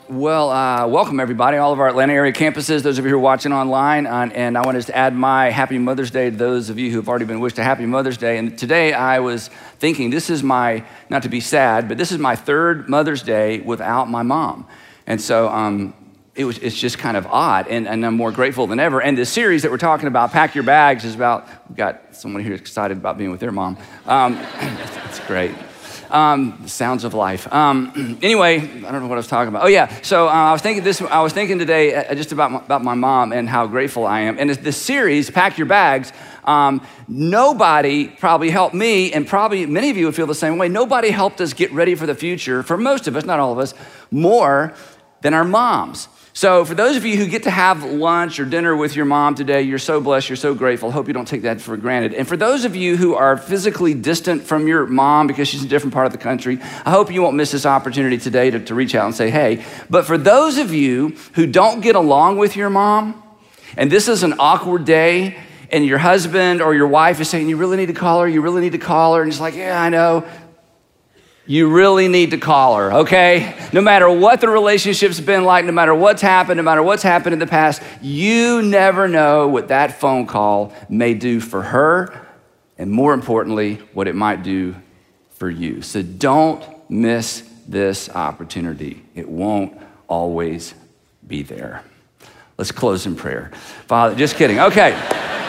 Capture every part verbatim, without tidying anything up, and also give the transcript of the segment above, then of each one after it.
Well, uh, welcome everybody, all of our Atlanta area campuses, those of you who are watching online, uh, and I wanted to add my Happy Mother's Day to those of you who have already been wished a Happy Mother's Day. And today I was thinking, this is my, not to be sad, but this is my third Mother's Day without my mom. And so um, it was, it's just kind of odd, and, and I'm more grateful than ever. And the series that we're talking about, Pack Your Bags, is about, we've got someone here excited about being with their mom. Um, it's, it's great. Um, sounds of life. Um, anyway, I don't know what I was talking about. Oh yeah, so uh, I was thinking this. I was thinking today uh, just about my, about my mom and how grateful I am. And it's this series, Pack Your Bags. Um, nobody probably helped me, and probably many of you would feel the same way. Nobody helped us get ready for the future, for most of us, not all of us, more than our moms. So for those of you who get to have lunch or dinner with your mom today, you're so blessed, you're so grateful. Hope you don't take that for granted. And for those of you who are physically distant from your mom because she's in a different part of the country, I hope you won't miss this opportunity today to, to reach out and say, hey. But for those of you who don't get along with your mom, and this is an awkward day, and your husband or your wife is saying, you really need to call her, you really need to call her, and it's like, yeah, I know. You really need to call her, okay? No matter what the relationship's been like, no matter what's happened, no matter what's happened in the past, you never know what that phone call may do for her, and more importantly, what it might do for you. So don't miss this opportunity. It won't always be there. Let's close in prayer. Father, just kidding, okay.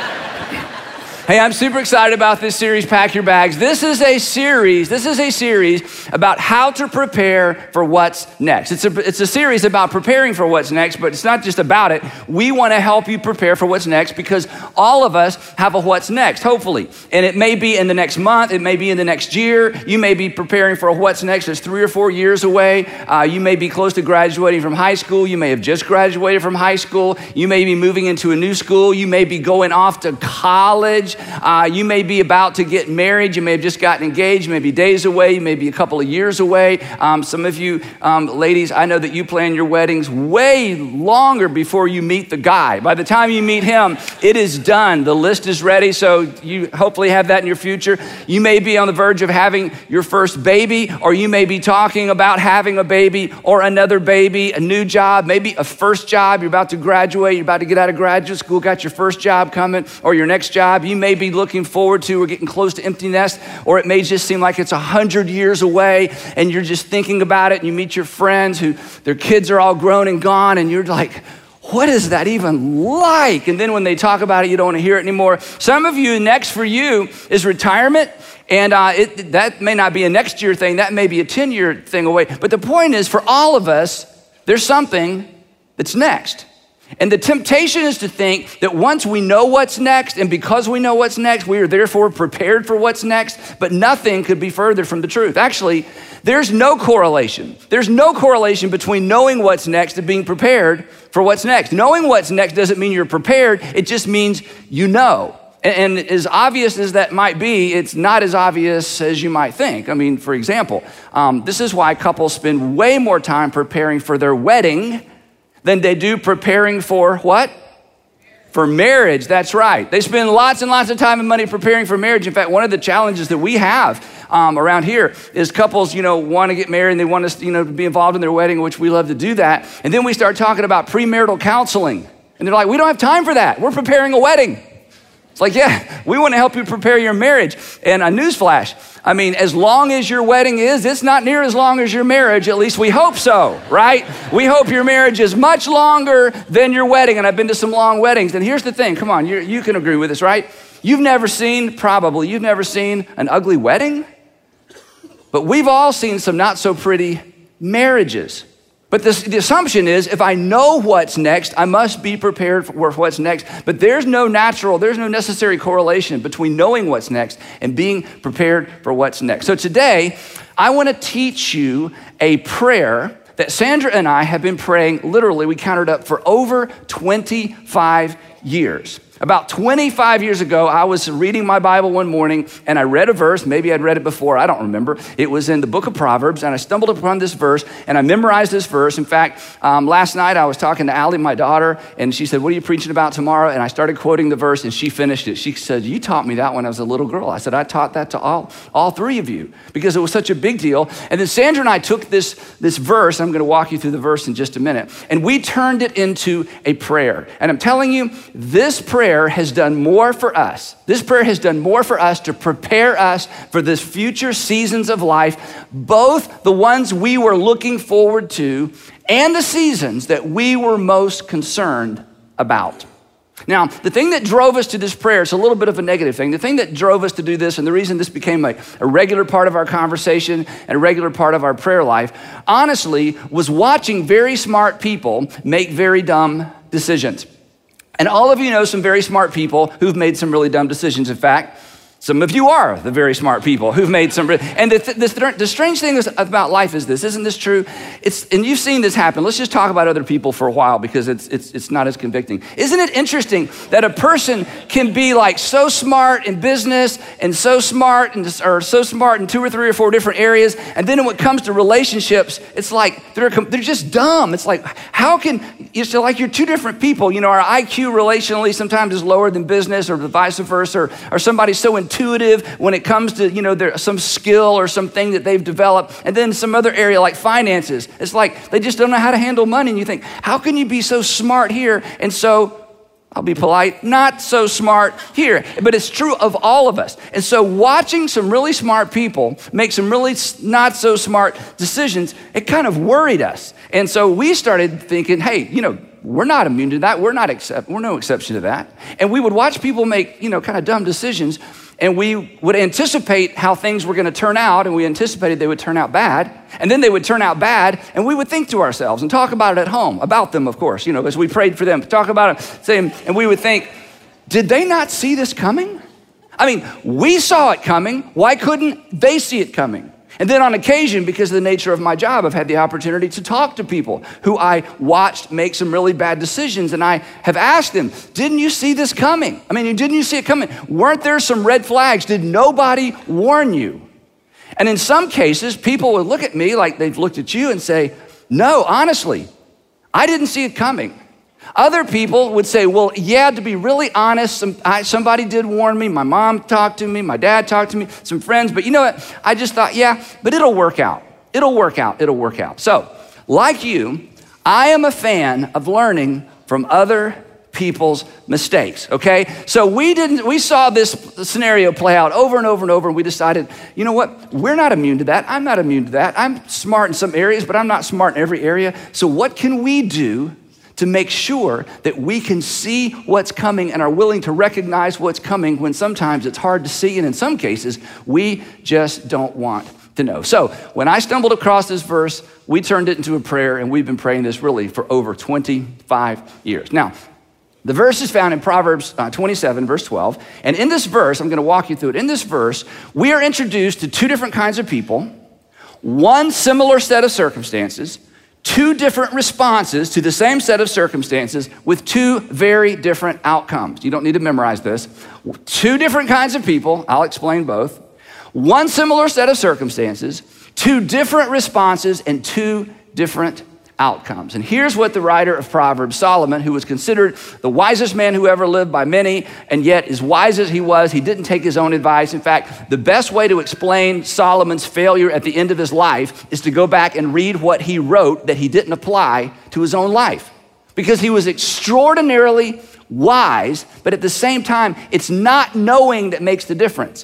Hey, I'm super excited about this series, Pack Your Bags. This is a series, this is a series about how to prepare for what's next. It's a, it's a series about preparing for what's next, but it's not just about it. We want to help you prepare for what's next because all of us have a what's next, hopefully. And it may be in the next month, it may be in the next year. You may be preparing for a what's next that's three or four years away. Uh, you may be close to graduating from high school. You may have just graduated from high school. You may be moving into a new school. You may be going off to college. Uh, you may be about to get married. You may have just gotten engaged. You may be days away. You may be a couple of years away. Um, some of you um, ladies, I know that you plan your weddings way longer before you meet the guy. By the time you meet him, it is done. The list is ready, so you hopefully have that in your future. You may be on the verge of having your first baby, or you may be talking about having a baby or another baby, a new job, maybe a first job. You're about to graduate. You're about to get out of graduate school, got your first job coming, or your next job. You may be looking forward to or getting close to empty nest, or it may just seem like it's a hundred years away and you're just thinking about it, and you meet your friends who their kids are all grown and gone, and you're like, what is that even like? And then when they talk about it, you don't want to hear it anymore. Some of you, next for you is retirement. And uh, it, that may not be a next year thing, that may be a ten year thing away. But the point is, for all of us, there's something that's next. And the temptation is to think that once we know what's next, and because we know what's next, we are therefore prepared for what's next, but nothing could be further from the truth. Actually, there's no correlation. There's no correlation between knowing what's next and being prepared for what's next. Knowing what's next doesn't mean you're prepared, it just means you know. And, and as obvious as that might be, it's not as obvious as you might think. I mean, for example, um, this is why couples spend way more time preparing for their wedding than they do preparing for what? For marriage, that's right. They spend lots and lots of time and money preparing for marriage. In fact, one of the challenges that we have um, around here is couples, you know, want to get married and they want us, you know, to be involved in their wedding, which we love to do that. And then we start talking about premarital counseling. And they're like, we don't have time for that. We're preparing a wedding. It's like, yeah, we want to help you prepare your marriage. And a newsflash, I mean, as long as your wedding is, it's not near as long as your marriage. At least we hope so, right? We hope your marriage is much longer than your wedding. And I've been to some long weddings. And here's the thing, come on, you you can agree with this, right? You've never seen, probably, you've never seen an ugly wedding. But we've all seen some not so pretty marriages. But this, the assumption is, if I know what's next, I must be prepared for what's next. But there's no natural, there's no necessary correlation between knowing what's next and being prepared for what's next. So today, I want to teach you a prayer that Sandra and I have been praying, literally, we counted up for over twenty-five years. About twenty-five years ago, I was reading my Bible one morning and I read a verse. Maybe I'd read it before, I don't remember. It was in the book of Proverbs and I stumbled upon this verse and I memorized this verse. In fact, um, last night I was talking to Allie, my daughter, and she said, what are you preaching about tomorrow? And I started quoting the verse and she finished it. She said, you taught me that when I was a little girl. I said, I taught that to all, all three of you because it was such a big deal. And then Sandra and I took this, this verse, I'm gonna walk you through the verse in just a minute, and we turned it into a prayer. And I'm telling you, this prayer has done more for us. This prayer has done more for us to prepare us for this future seasons of life, both the ones we were looking forward to and the seasons that we were most concerned about. Now, the thing that drove us to this prayer, it's a little bit of a negative thing. The thing that drove us to do this, and the reason this became a, a regular part of our conversation and a regular part of our prayer life, honestly, was watching very smart people make very dumb decisions. And all of you know some very smart people who've made some really dumb decisions. In fact, some of you are the very smart people who've made some, and the, the, the strange thing is about life is this, isn't this true? It's, and you've seen this happen. Let's just talk about other people for a while because it's, it's, it's not as convicting. Isn't it interesting that a person can be like so smart in business and so smart in, or so smart in two or three or four different areas, and then when it comes to relationships, it's like they're, they're just dumb. It's like, how can, it's like you're two different people. You know, our I Q relationally sometimes is lower than business or vice versa, or, or somebody's so intuitive when it comes to, you know, there, some skill or something that they've developed. And then some other area like finances, it's like they just don't know how to handle money. And you think, how can you be so smart here and so, I'll be polite, not so smart here? But it's true of all of us. And so watching some really smart people make some really not so smart decisions, it kind of worried us. And so we started thinking, hey, you know, we're not immune to that. We're not except, we're no exception to that. And we would watch people make, you know, kind of dumb decisions, and we would anticipate how things were going to turn out, and we anticipated they would turn out bad, and then they would turn out bad, and we would think to ourselves and talk about it at home, about them, of course, you know, as we prayed for them, talk about it, saying, and we would think, did they not see this coming? I mean, we saw it coming. Why couldn't they see it coming? And then on occasion, because of the nature of my job, I've had the opportunity to talk to people who I watched make some really bad decisions. And I have asked them, didn't you see this coming? I mean, didn't you see it coming? Weren't there some red flags? Did nobody warn you? And in some cases, people would look at me like they've looked at you and say, no, honestly, I didn't see it coming. Other people would say, well, yeah, to be really honest, some, I, somebody did warn me. My mom talked to me, my dad talked to me, some friends, but you know what? I just thought, yeah, but it'll work out. It'll work out, it'll work out. So, like you, I am a fan of learning from other people's mistakes, okay? So we didn't, we saw this scenario play out over and over and over, and we decided, you know what? We're not immune to that. I'm not immune to that. I'm smart in some areas, but I'm not smart in every area. So what can we do to make sure that we can see what's coming and are willing to recognize what's coming when sometimes it's hard to see, and in some cases, we just don't want to know. So when I stumbled across this verse, we turned it into a prayer, and we've been praying this really for over twenty-five years. Now, the verse is found in Proverbs uh, twenty-seven, verse twelve, and in this verse, I'm gonna walk you through it. In this verse, we are introduced to two different kinds of people, one similar set of circumstances, two different responses to the same set of circumstances with two very different outcomes. You don't need to memorize this. Two different kinds of people, I'll explain both. One similar set of circumstances, two different responses, and two different outcomes. And here's what the writer of Proverbs, Solomon, who was considered the wisest man who ever lived by many, and yet as wise as he was, he didn't take his own advice. In fact, the best way to explain Solomon's failure at the end of his life is to go back and read what he wrote that he didn't apply to his own life. Because he was extraordinarily wise, but at the same time, it's not knowing that makes the difference.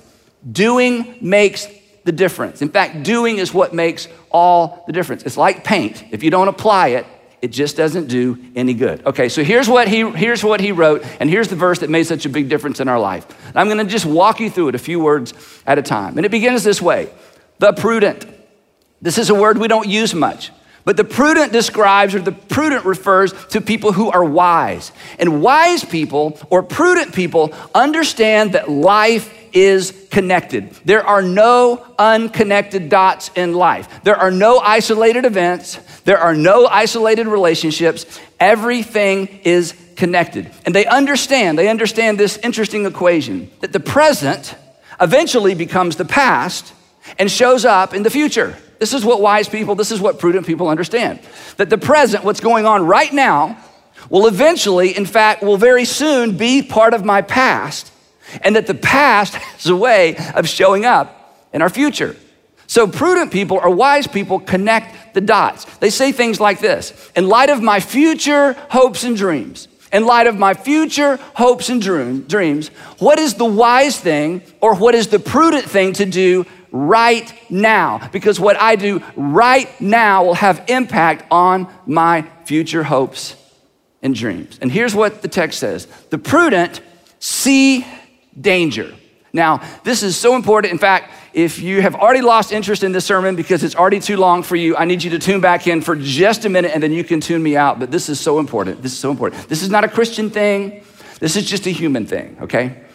Doing makes the difference. In fact, doing is what makes all the difference. It's like paint. If you don't apply it, it just doesn't do any good. Okay, so here's what he here's what he wrote, and here's the verse that made such a big difference in our life. And I'm gonna just walk you through it a few words at a time. And it begins this way: the prudent. This is a word we don't use much, but the prudent describes, or the prudent refers to people who are wise. And wise people or prudent people understand that life is connected. There are no unconnected dots in life. There are no isolated events. There are no isolated relationships. Everything is connected. And they understand, they understand this interesting equation that the present eventually becomes the past and shows up in the future. This is what wise people, this is what prudent people understand. That the present, what's going on right now, will eventually, in fact, will very soon be part of my past, and that the past has a way of showing up in our future. So prudent people or wise people connect the dots. They say things like this: in light of my future hopes and dreams, in light of my future hopes and dreams, what is the wise thing or what is the prudent thing to do right now? Because what I do right now will have impact on my future hopes and dreams. And here's what the text says: the prudent see danger. Now, this is so important. In fact, if you have already lost interest in this sermon because it's already too long for you, I need you to tune back in for just a minute and then you can tune me out. But this is so important. This is so important. This is not a Christian thing. This is just a human thing, okay?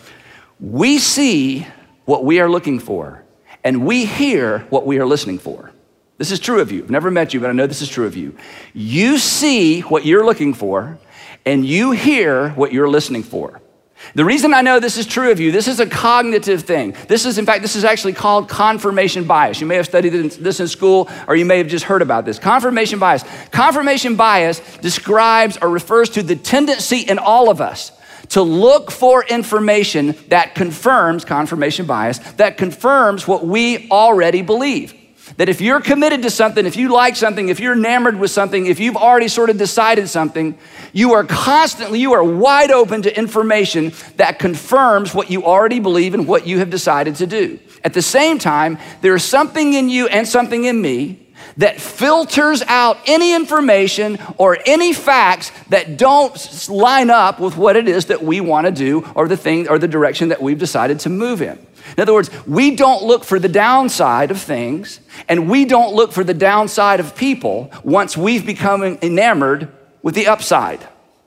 We see what we are looking for and we hear what we are listening for. This is true of you. I've never met you, but I know this is true of you. You see what you're looking for and you hear what you're listening for. The reason I know this is true of you, this is a cognitive thing. This is, in fact, this is actually called confirmation bias. You may have studied this in school, or you may have just heard about this. Confirmation bias. Confirmation bias describes or refers to the tendency in all of us to look for information that confirms, confirmation bias, that confirms what we already believe. That if you're committed to something, if you like something, if you're enamored with something, if you've already sort of decided something, you are constantly, you are wide open to information that confirms what you already believe and what you have decided to do. At the same time, there is something in you and something in me that filters out any information or any facts that don't line up with what it is that we want to do or the thing or the direction that we've decided to move in. In other words, we don't look for the downside of things, and we don't look for the downside of people once we've become enamored with the upside.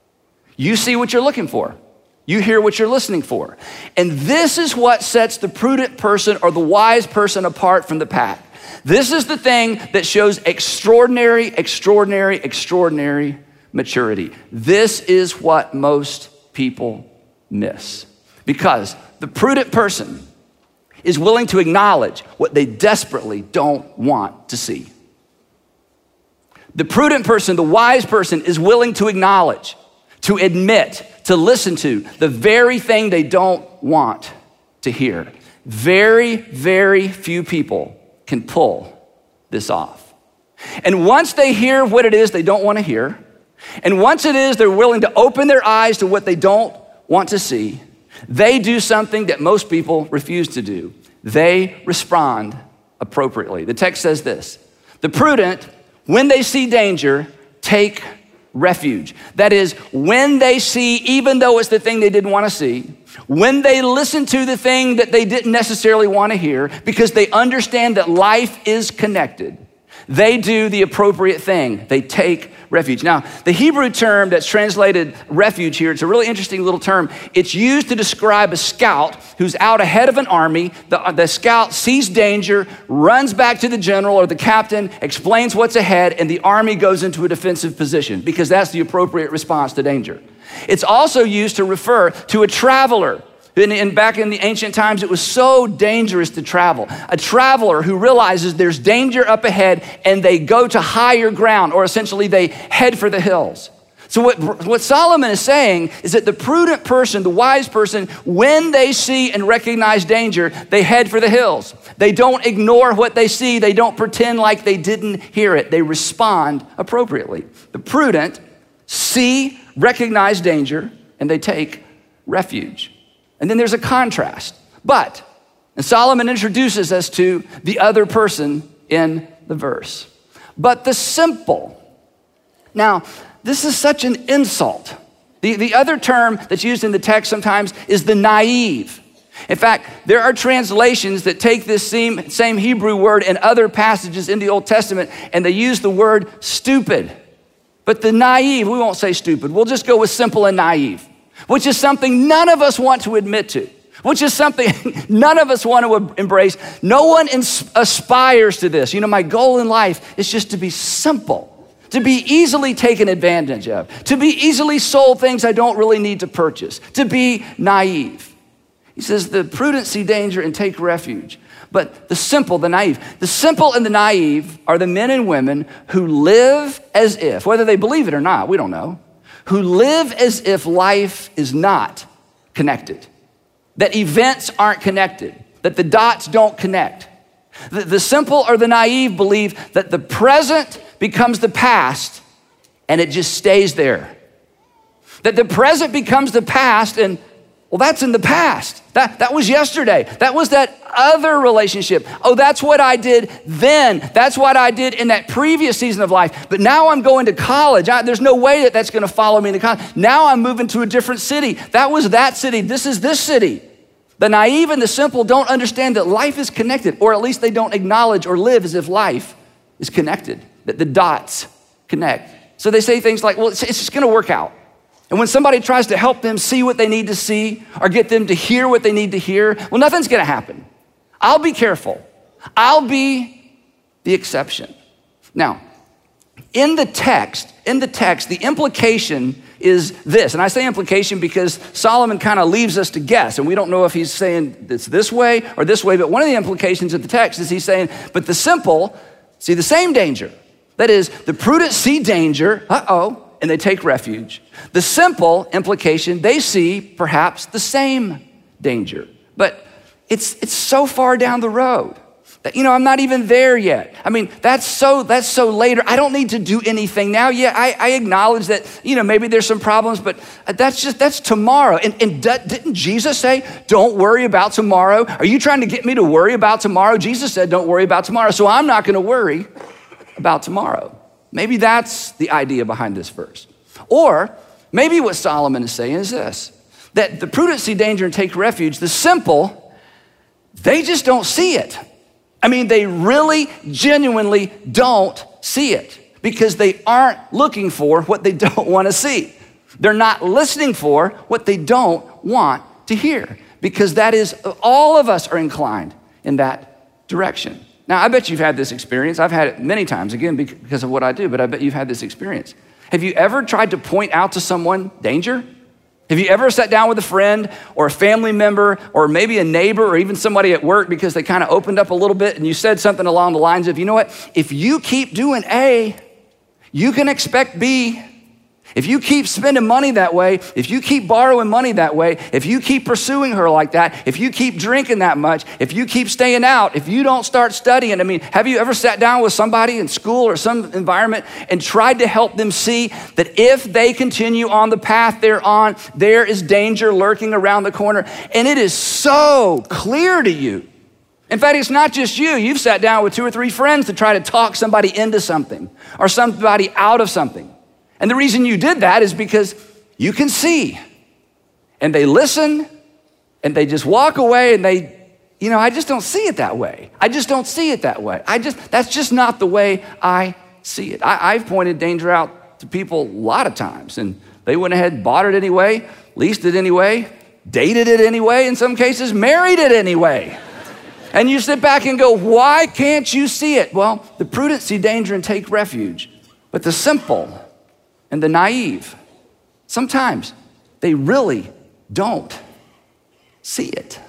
You see what you're looking for. You hear what you're listening for. And this is what sets the prudent person or the wise person apart from the pack. This is the thing that shows extraordinary, extraordinary, extraordinary maturity. This is what most people miss. Because the prudent person is willing to acknowledge what they desperately don't want to see. The prudent person, the wise person, is willing to acknowledge, to admit, to listen to the very thing they don't want to hear. Very, very few people can pull this off. And once they hear what it is they don't want to hear, and once it is they're willing to open their eyes to what they don't want to see, they do something that most people refuse to do. They respond appropriately. The text says this: the prudent, when they see danger, take refuge. That is, when they see, even though it's the thing they didn't want to see, when they listen to the thing that they didn't necessarily want to hear, because they understand that life is connected, they do the appropriate thing. They take refuge. Now, the Hebrew term that's translated refuge here, it's a really interesting little term. It's used to describe a scout who's out ahead of an army. The, the scout sees danger, runs back to the general or the captain, explains what's ahead, and the army goes into a defensive position because that's the appropriate response to danger. It's also used to refer to a traveler. And, and back in the ancient times, it was so dangerous to travel. A traveler who realizes there's danger up ahead and they go to higher ground, or essentially they head for the hills. So what, what Solomon is saying is that the prudent person, the wise person, when they see and recognize danger, they head for the hills. They don't ignore what they see. They don't pretend like they didn't hear it. They respond appropriately. The prudent see, recognize danger, and they take refuge. And then there's a contrast. But, and Solomon introduces us to the other person in the verse. But the simple. Now, this is such an insult. The, the other term that's used in the text sometimes is the naive. In fact, there are translations that take this same, same Hebrew word in other passages in the Old Testament, and they use the word stupid. But the naive, we won't say stupid, we'll just go with simple and naive, which is something none of us want to admit to. which is something none of us want to embrace. No one ins- aspires to this. You know, my goal in life is just to be simple, to be easily taken advantage of, to be easily sold things I don't really need to purchase, to be naive. He says the prudent see danger and take refuge, but the simple, the naive. The simple and the naive are the men and women who live as if, whether they believe it or not, we don't know, who live as if life is not connected, that events aren't connected, that the dots don't connect. The, the simple or the naive believe that the present becomes the past and it just stays there. That the present becomes the past and, well, that's in the past. That, that was yesterday. That was that other relationship. Oh, that's what I did then. That's what I did in that previous season of life. But now I'm going to college. I, there's no way that that's going to follow me into college. Now I'm moving to a different city. That was that city. This is this city. The naive and the simple don't understand that life is connected, or at least they don't acknowledge or live as if life is connected, that the dots connect. So they say things like, well, it's, it's just going to work out. And when somebody tries to help them see what they need to see or get them to hear what they need to hear, well, nothing's gonna happen. I'll be careful. I'll be the exception. Now, in the text, in the text, the implication is this, and I say implication because Solomon kind of leaves us to guess, and we don't know if he's saying it's this way or this way, but one of the implications of the text is he's saying, but the simple see the same danger. That is, the prudent see danger, uh-oh, and they take refuge. The simple implication, they see perhaps the same danger, but it's it's so far down the road that, you know, I'm not even there yet. I mean, that's so that's so later. I don't need to do anything now. Yeah, I, I acknowledge that, you know, maybe there's some problems, but that's just, that's tomorrow. And, and didn't Jesus say, don't worry about tomorrow? Are you trying to get me to worry about tomorrow? Jesus said, don't worry about tomorrow. So I'm not gonna worry about tomorrow. Maybe that's the idea behind this verse. Or maybe what Solomon is saying is this, that the prudent see danger and take refuge. The simple, they just don't see it. I mean, they really genuinely don't see it because they aren't looking for what they don't want to see. They're not listening for what they don't want to hear because that is, all of us are inclined in that direction. Now, I bet you've had this experience. I've had it many times, again, because of what I do, but I bet you've had this experience. Have you ever tried to point out to someone danger? Have you ever sat down with a friend or a family member or maybe a neighbor or even somebody at work because they kind of opened up a little bit and you said something along the lines of, you know what, if you keep doing A, you can expect B. If you keep spending money that way, if you keep borrowing money that way, if you keep pursuing her like that, if you keep drinking that much, if you keep staying out, if you don't start studying, I mean, have you ever sat down with somebody in school or some environment and tried to help them see that if they continue on the path they're on, there is danger lurking around the corner, and it is so clear to you. In fact, it's not just you. You've sat down with two or three friends to try to talk somebody into something or somebody out of something. And the reason you did that is because you can see. And they listen and they just walk away and they, you know, I just don't see it that way. I just don't see it that way. I just, that's just not the way I see it. I, I've pointed danger out to people a lot of times and they went ahead, bought it anyway, leased it anyway, dated it anyway, in some cases, married it anyway. And you sit back and go, why can't you see it? Well, the prudent see danger and take refuge, but the simple and the naive, sometimes they really don't see it.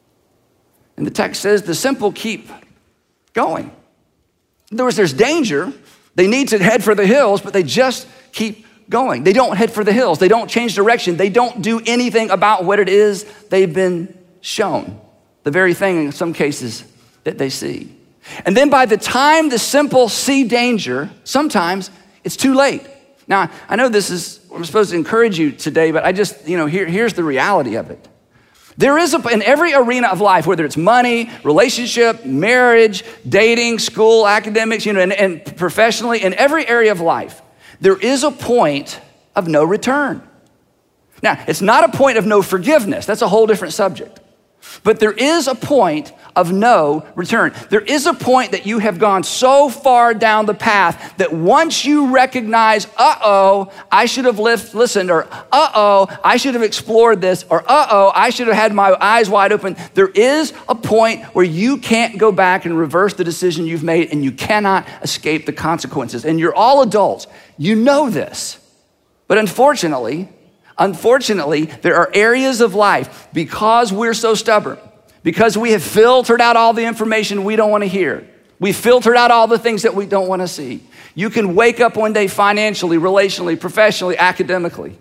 And the text says the simple keep going. In other words, there's danger. They need to head for the hills, but they just keep going. They don't head for the hills. They don't change direction. They don't do anything about what it is they've been shown, the very thing in some cases that they see. And then by the time the simple see danger, sometimes it's too late. Now, I know this is, I'm supposed to encourage you today, but I just, you know, here, here's the reality of it. There is, a, in every arena of life, whether it's money, relationship, marriage, dating, school, academics, you know, and, and professionally, in every area of life, there is a point of no return. Now, it's not a point of no forgiveness. That's a whole different subject. But there is a point of no return. There is a point that you have gone so far down the path that once you recognize, uh-oh, I should have listened, or uh-oh, I should have explored this, or uh-oh, I should have had my eyes wide open. There is a point where you can't go back and reverse the decision you've made, and you cannot escape the consequences. And you're all adults. You know this. But unfortunately, unfortunately, there are areas of life, because we're so stubborn, because we have filtered out all the information we don't want to hear. We filtered out all the things that we don't want to see. You can wake up one day financially, relationally, professionally, academically,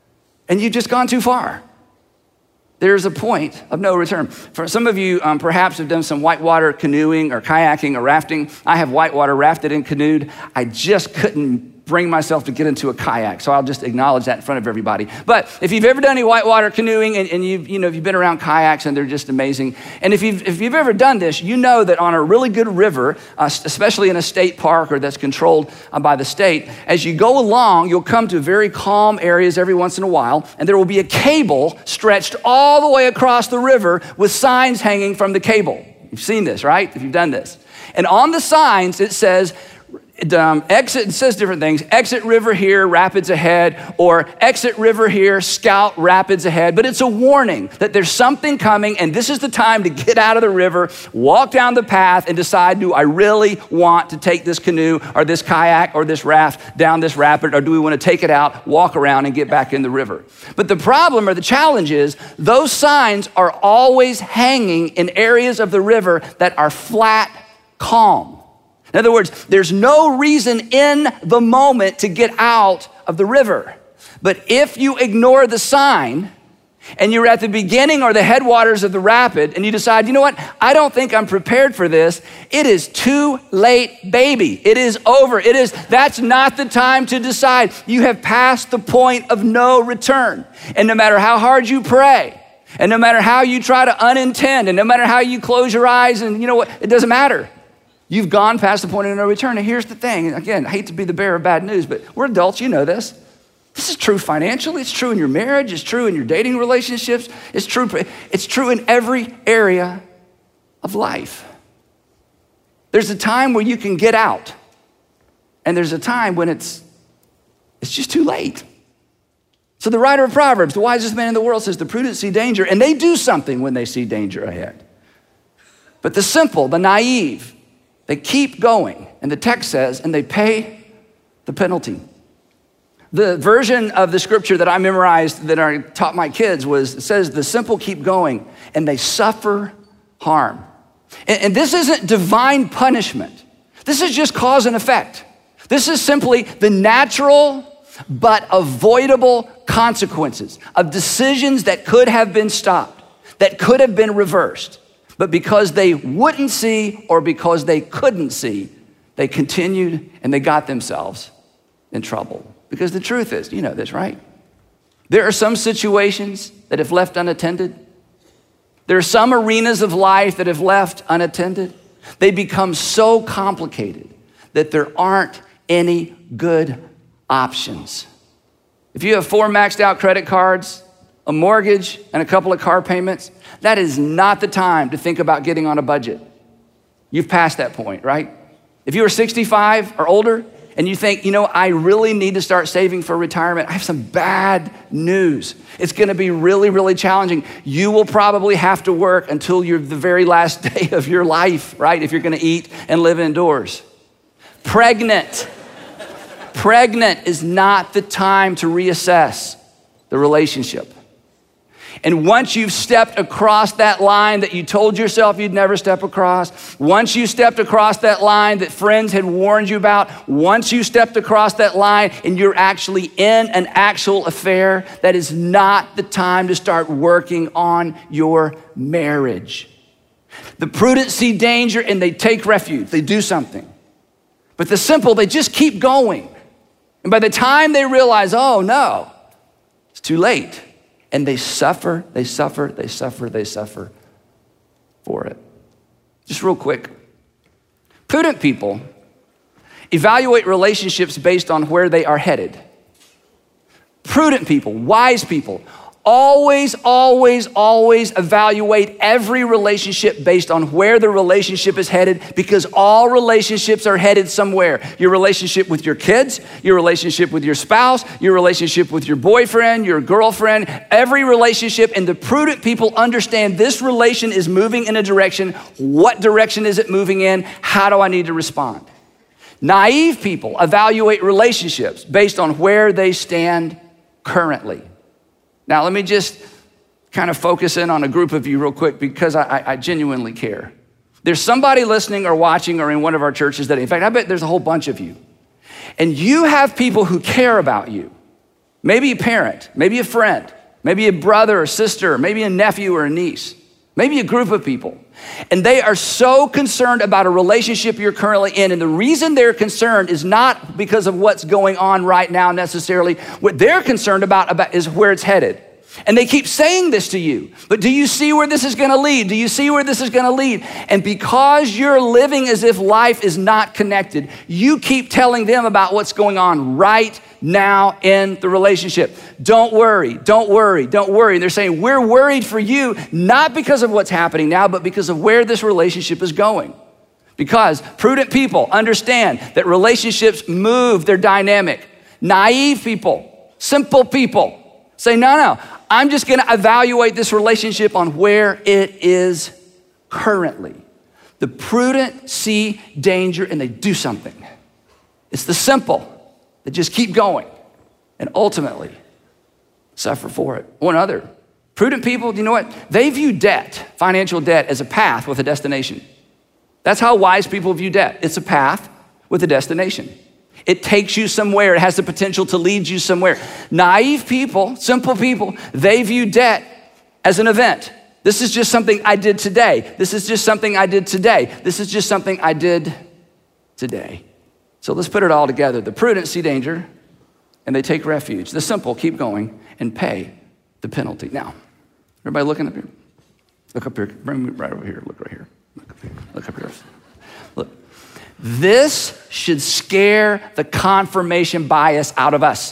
and you've just gone too far. There's a point of no return. For some of you, um, perhaps have done some whitewater canoeing or kayaking or rafting. I have whitewater rafted and canoed. I just couldn't bring myself to get into a kayak, so I'll just acknowledge that in front of everybody. But if you've ever done any whitewater canoeing, and, and you've, you know, if you've been around kayaks, and they're just amazing, and if you've, if you've ever done this, you know that on a really good river, uh, especially in a state park or that's controlled uh, by the state, as you go along, you'll come to very calm areas every once in a while, and there will be a cable stretched all the way across the river with signs hanging from the cable. You've seen this, right? If you've done this. And on the signs, it says, Um, exit, it says different things, exit river here, rapids ahead, or exit river here, scout, rapids ahead. But it's a warning that there's something coming, and this is the time to get out of the river, walk down the path, and decide, do I really want to take this canoe or this kayak or this raft down this rapid, or do we want to take it out, walk around, and get back in the river? But the problem or the challenge is those signs are always hanging in areas of the river that are flat, calm. In other words, there's no reason in the moment to get out of the river. But if you ignore the sign and you're at the beginning or the headwaters of the rapid and you decide, you know what, I don't think I'm prepared for this, it is too late, baby. It is over. It is, that's not the time to decide. You have passed the point of no return. And no matter how hard you pray, and no matter how you try to unintend, and no matter how you close your eyes, and you know what, it doesn't matter. You've gone past the point of no return. And here's the thing. Again, I hate to be the bearer of bad news, but we're adults, you know this. This is true financially. It's true in your marriage. It's true in your dating relationships. It's true, it's true in every area of life. There's a time where you can get out, and there's a time when it's, it's just too late. So the writer of Proverbs, the wisest man in the world, says the prudent see danger, and they do something when they see danger ahead. But the simple, the naive, they keep going, and the text says, and they pay the penalty. The version of the scripture that I memorized, that I taught my kids, was, it says, the simple keep going, and they suffer harm. And, and this isn't divine punishment. This is just cause and effect. This is simply the natural but avoidable consequences of decisions that could have been stopped, that could have been reversed. But because they wouldn't see or because they couldn't see, they continued and they got themselves in trouble. Because the truth is, you know this, right? There are some situations that if left unattended, there are some arenas of life that if left unattended, they become so complicated that there aren't any good options. If you have four maxed out credit cards, a mortgage, and a couple of car payments, that is not the time to think about getting on a budget. You've passed that point, right? If you are sixty-five or older and you think, you know, I really need to start saving for retirement, I have some bad news. It's gonna be really, really challenging. You will probably have to work until you're the very last day of your life, right? If you're gonna eat and live indoors. Pregnant. Pregnant is not the time to reassess the relationship. And once you've stepped across that line that you told yourself you'd never step across, once you stepped across that line that friends had warned you about, once you stepped across that line and you're actually in an actual affair, that is not the time to start working on your marriage. The prudent see danger and they take refuge, they do something. But the simple, they just keep going. And by the time they realize, oh no, it's too late. And they suffer, they suffer, they suffer, they suffer for it. Just real quick. Prudent people evaluate relationships based on where they are headed. Prudent people, wise people, Always, always, always evaluate every relationship based on where the relationship is headed, because all relationships are headed somewhere. Your relationship with your kids, your relationship with your spouse, your relationship with your boyfriend, your girlfriend, every relationship. And the prudent people understand this relation is moving in a direction. What direction is it moving in? How do I need to respond? Naive people evaluate relationships based on where they stand currently. Now, let me just kind of focus in on a group of you real quick, because I, I genuinely care. There's somebody listening or watching or in one of our churches that, in fact, I bet there's a whole bunch of you. And you have people who care about you. Maybe a parent, maybe a friend, maybe a brother or sister, maybe a nephew or a niece, maybe a group of people. And they are so concerned about a relationship you're currently in. And the reason they're concerned is not because of what's going on right now necessarily. What they're concerned about, about is where it's headed. And they keep saying this to you. But do you see where this is going to lead? Do you see where this is going to lead? And because you're living as if life is not connected, you keep telling them about what's going on right now in the relationship. Don't worry, don't worry, don't worry. And they're saying, we're worried for you, not because of what's happening now, but because of where this relationship is going. Because prudent people understand that relationships move, they're dynamic. Naive people, simple people say, no, no, I'm just gonna evaluate this relationship on where it is currently. The prudent see danger and they do something. It's the simple that just keep going and ultimately suffer for it. One other, prudent people, do you know what? They view debt, financial debt, as a path with a destination. That's how wise people view debt. It's a path with a destination. It takes you somewhere. It has the potential to lead you somewhere. Naive people, simple people, they view debt as an event. This is just something I did today. This is just something I did today. This is just something I did today. So let's put it all together. The prudent see danger and they take refuge. The simple keep going and pay the penalty. Now, everybody looking up here? Look up here. Bring me right over here. Look right here. Look up here. Look up here. Look. This should scare the confirmation bias out of us.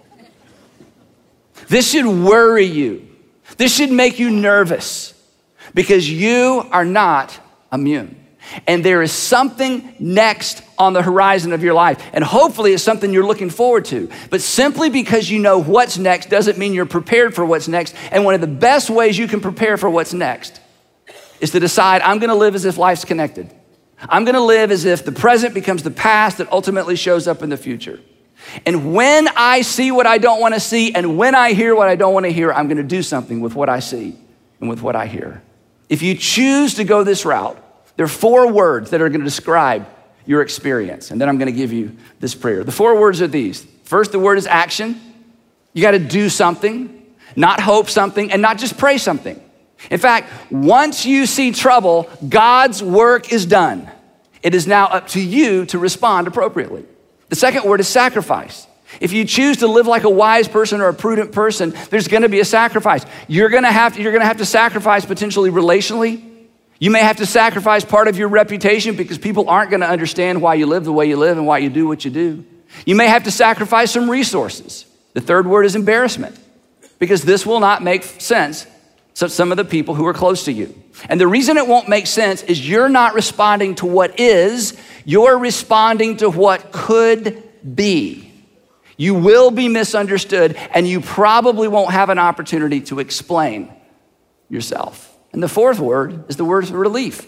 This should worry you. This should make you nervous because you are not immune. And there is something next on the horizon of your life. And hopefully it's something you're looking forward to. But simply because you know what's next doesn't mean you're prepared for what's next. And one of the best ways you can prepare for what's next is to decide, I'm gonna live as if life's connected. I'm gonna live as if the present becomes the past that ultimately shows up in the future. And when I see what I don't wanna see, and when I hear what I don't wanna hear, I'm gonna do something with what I see and with what I hear. If you choose to go this route, there are four words that are gonna describe your experience. And then I'm gonna give you this prayer. The four words are these. First, the word is action. You gotta do something, not hope something, and not just pray something. In fact, once you see trouble, God's work is done. It is now up to you to respond appropriately. The second word is sacrifice. If you choose to live like a wise person or a prudent person, there's gonna be a sacrifice. You're gonna have to, you're gonna have to sacrifice potentially relationally. You may have to sacrifice part of your reputation because people aren't gonna understand why you live the way you live and why you do what you do. You may have to sacrifice some resources. The third word is embarrassment, because this will not make sense to some of the people who are close to you. And the reason it won't make sense is you're not responding to what is, you're responding to what could be. You will be misunderstood and you probably won't have an opportunity to explain yourself. And the fourth word is the word relief,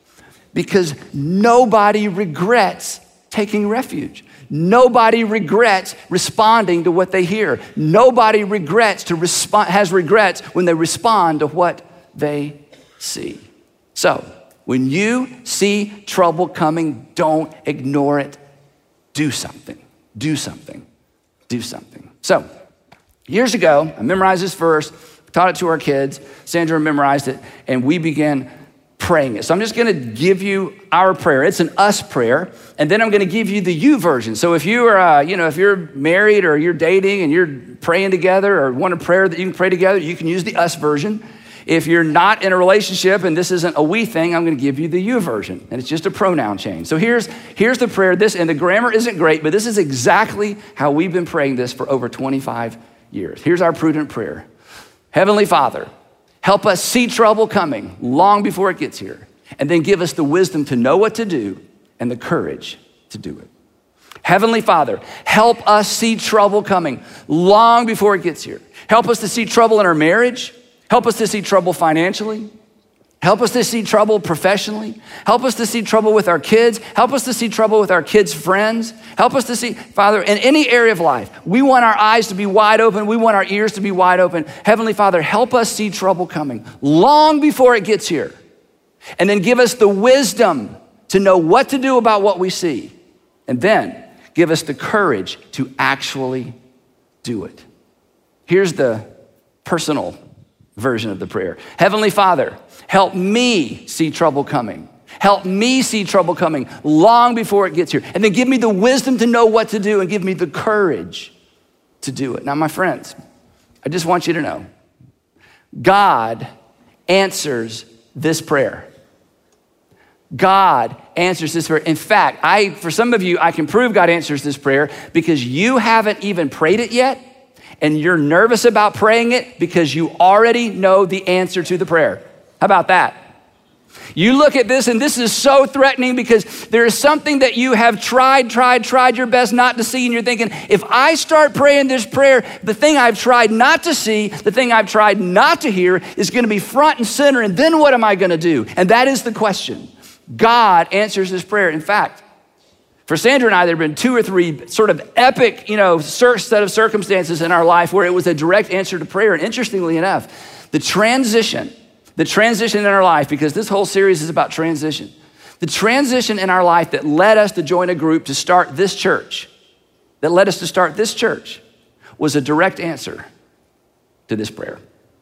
because nobody regrets taking refuge. Nobody regrets responding to what they hear. Nobody regrets to respond, has regrets when they respond to what they see. So when you see trouble coming, don't ignore it. Do something, do something, do something. So years ago, I memorized this verse, taught it to our kids. Sandra memorized it, and we began praying it. So I'm just gonna give you our prayer. It's an us prayer, and then I'm gonna give you the you version. So if you are, uh, you know, if you're married or you're dating and you're praying together or want a prayer that you can pray together, you can use the us version. If you're not in a relationship and this isn't a we thing, I'm gonna give you the you version, and it's just a pronoun change. So here's, here's the prayer. This, and the grammar isn't great, but this is exactly how we've been praying this for over twenty-five years. Here's our prudent prayer. Heavenly Father, help us see trouble coming long before it gets here, and then give us the wisdom to know what to do and the courage to do it. Heavenly Father, help us see trouble coming long before it gets here. Help us to see trouble in our marriage. Help us to see trouble financially. Help us to see trouble professionally. Help us to see trouble with our kids. Help us to see trouble with our kids' friends. Help us to see, Father, in any area of life, we want our eyes to be wide open. We want our ears to be wide open. Heavenly Father, help us see trouble coming long before it gets here. And then give us the wisdom to know what to do about what we see. And then give us the courage to actually do it. Here's the personal version of the prayer. Heavenly Father, help me see trouble coming. Help me see trouble coming long before it gets here. And then give me the wisdom to know what to do and give me the courage to do it. Now, my friends, I just want you to know, God answers this prayer. God answers this prayer. In fact, I, for some of you, I can prove God answers this prayer because you haven't even prayed it yet, and you're nervous about praying it because you already know the answer to the prayer. How about that? You look at this, and this is so threatening because there is something that you have tried, tried, tried your best not to see, and you're thinking, if I start praying this prayer, the thing I've tried not to see, the thing I've tried not to hear is gonna be front and center, and then what am I gonna do? And that is the question. God answers this prayer. In fact, for Sandra and I, there have been two or three sort of epic, you know, set of circumstances in our life where it was a direct answer to prayer. And interestingly enough, the transition, the transition in our life, because this whole series is about transition, the transition in our life that led us to join a group to start this church, that led us to start this church, was a direct answer to this prayer.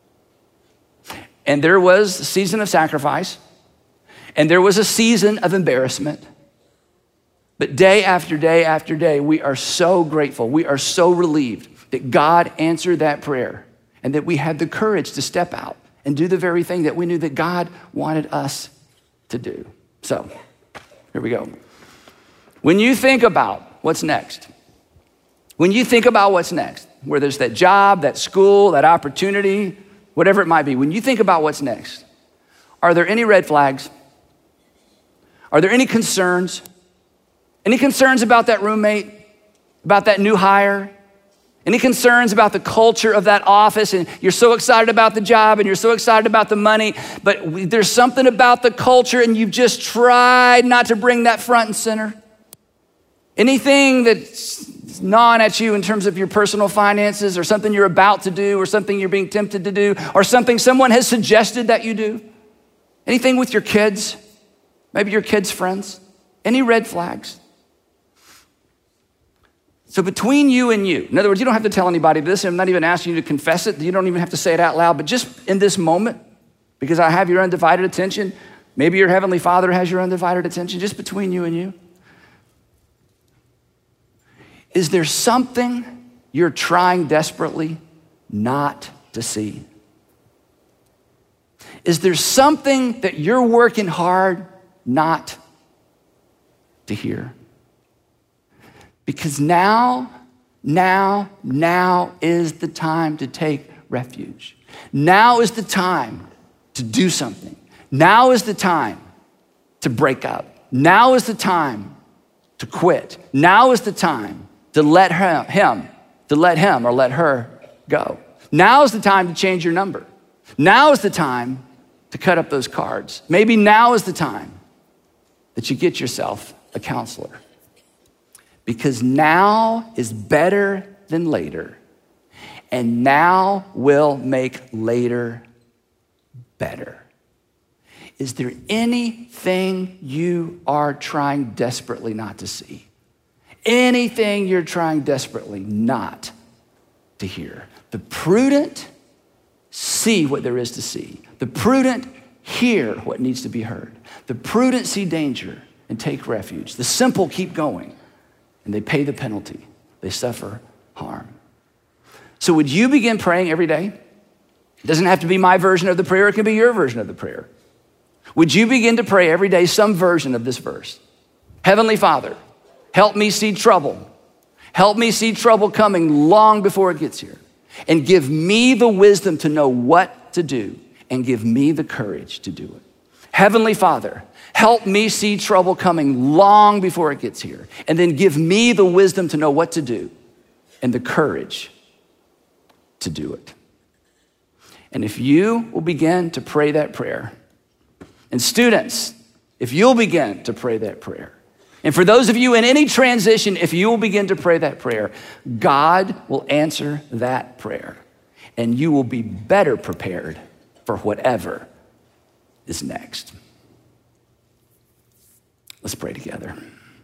And there was a season of sacrifice, and there was a season of embarrassment. But day after day after day, we are so grateful. We are so relieved that God answered that prayer and that we had the courage to step out and do the very thing that we knew that God wanted us to do. So, here we go. When you think about what's next, when you think about what's next, whether it's that job, that school, that opportunity, whatever it might be, when you think about what's next, are there any red flags? Are there any concerns? Any concerns about that roommate, about that new hire? Any concerns about the culture of that office, and you're so excited about the job and you're so excited about the money, but we, there's something about the culture and you've just tried not to bring that front and center? Anything that's gnawing at you in terms of your personal finances, or something you're about to do, or something you're being tempted to do, or something someone has suggested that you do? Anything with your kids? Maybe your kids' friends? Any red flags? So between you and you, in other words, you don't have to tell anybody this. I'm not even asking you to confess it. You don't even have to say it out loud, but just in this moment, because I have your undivided attention, maybe your Heavenly Father has your undivided attention, just between you and you. Is there something you're trying desperately not to see? Is there something that you're working hard not to hear? Because now, now, now is the time to take refuge. Now is the time to do something. Now is the time to break up. Now is the time to quit. Now is the time to let him, him, to let him or let her go. Now is the time to change your number. Now is the time to cut up those cards. Maybe now is the time that you get yourself a counselor. Because now is better than later, and now will make later better. Is there anything you are trying desperately not to see? Anything you're trying desperately not to hear? The prudent see what there is to see. The prudent hear what needs to be heard. The prudent see danger and take refuge. The simple keep going, and they pay the penalty. They suffer harm. So would you begin praying every day? It doesn't have to be my version of the prayer. It can be your version of the prayer. Would you begin to pray every day some version of this verse? Heavenly Father, help me see trouble. Help me see trouble coming long before it gets here. and give me the wisdom to know what to do and give me the courage to do it. Heavenly Father, help me see trouble coming long before it gets here, and then give me the wisdom to know what to do and the courage to do it. And if you will begin to pray that prayer, and students, if you'll begin to pray that prayer, and for those of you in any transition, if you will begin to pray that prayer, God will answer that prayer, and you will be better prepared for whatever is next. Let's pray together.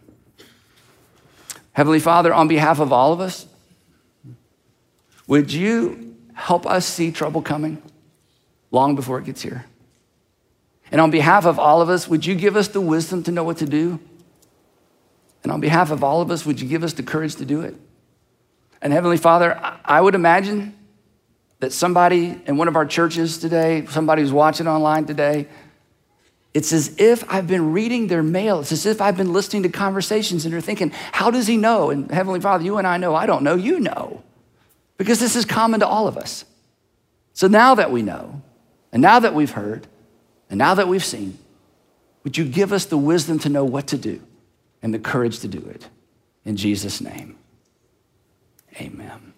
Heavenly Father, on behalf of all of us, would you help us see trouble coming long before it gets here? And on behalf of all of us, would you give us the wisdom to know what to do? And on behalf of all of us, would you give us the courage to do it? And Heavenly Father, I would imagine that somebody in one of our churches today, somebody who's watching online today, it's as if I've been reading their mail. It's as if I've been listening to conversations and they're thinking, how does he know? And Heavenly Father, you and I know, I don't know, you know. Because this is common to all of us. So now that we know, and now that we've heard, and now that we've seen, would you give us the wisdom to know what to do and the courage to do it? In Jesus' name, amen.